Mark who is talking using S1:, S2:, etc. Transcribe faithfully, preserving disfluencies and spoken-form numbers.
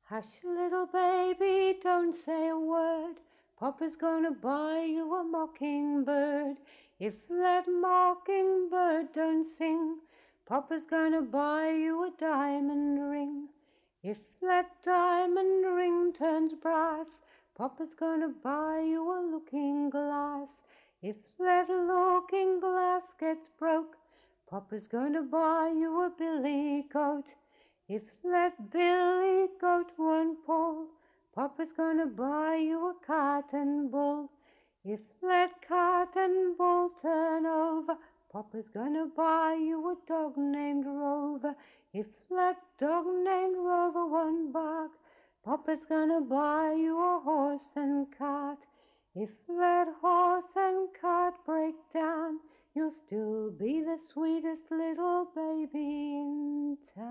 S1: Hush, little baby, don't say a word. Papa's gonna buy you a mockingbird. If that mockingbird don't sing, Papa's gonna buy you a diamond ring. If that diamond ring turns brass, Papa's gonna buy you a looking glass. If that looking glass gets broke, Papa's gonna buy you a billy goat. If that billy goat won't pull, Papa's gonna buy you a cotton bull. If that cotton bull turn over, Papa's gonna buy you a dog named Rover. If that dog named Rover won't bark, Papa's gonna buy you a horse and cart. If that horse and cart break down, you'll still be the sweetest little baby in town.